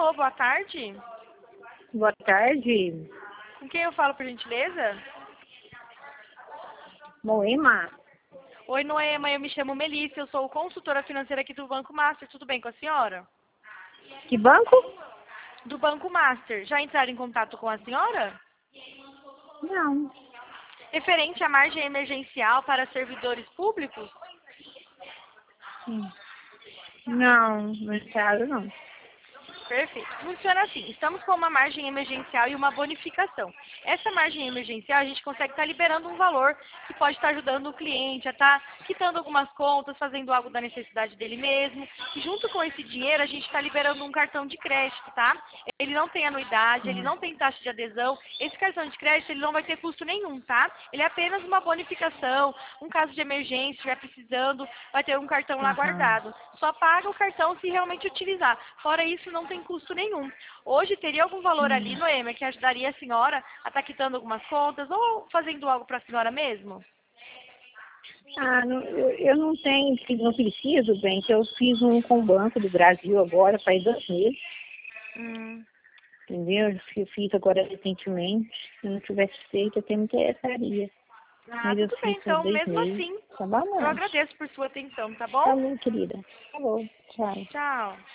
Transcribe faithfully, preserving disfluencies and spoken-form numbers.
Alô, boa tarde. Boa tarde. Com quem eu falo, por gentileza? Moema. Oi, Noema, eu me chamo Melissa, eu sou consultora financeira aqui do Banco Master. Tudo bem com a senhora? Que banco? Do Banco Master. Já entraram em contato com a senhora? Não. Referente à margem emergencial para servidores públicos? Sim. Não, não entraram não. Perfeito. Funciona assim. Estamos com uma margem emergencial e uma bonificação. Essa margem emergencial, a gente consegue estar liberando um valor que pode estar ajudando o cliente a estar quitando algumas contas, fazendo algo da necessidade dele mesmo. E junto com esse dinheiro, a gente está liberando um cartão de crédito, tá? Ele não tem anuidade, ele Hum. não tem taxa de adesão. Esse cartão de crédito, ele não vai ter custo nenhum, tá? Ele é apenas uma bonificação. Um caso de emergência, se estiver precisando, vai ter um cartão lá Aham. guardado. Só paga o cartão se realmente utilizar. Fora isso, não tem custo nenhum. Hoje, teria algum valor ali, Hum. Noêmia, que ajudaria a senhora a estar quitando algumas contas ou fazendo algo para a senhora mesmo? Ah, não, eu, eu não tenho, não preciso, bem, que eu fiz um com o Banco do Brasil agora, faz dois meses, Hum. entendeu? Eu fi- fiz agora recentemente. Se eu não tivesse feito, eu até me interessaria. Ah, Mas eu tudo bem. fiz faz Então, dois mesmo meses. assim, Tá eu bom? agradeço por sua atenção, tá Tá bom? bom, querida. Tá bom, tchau. Tchau.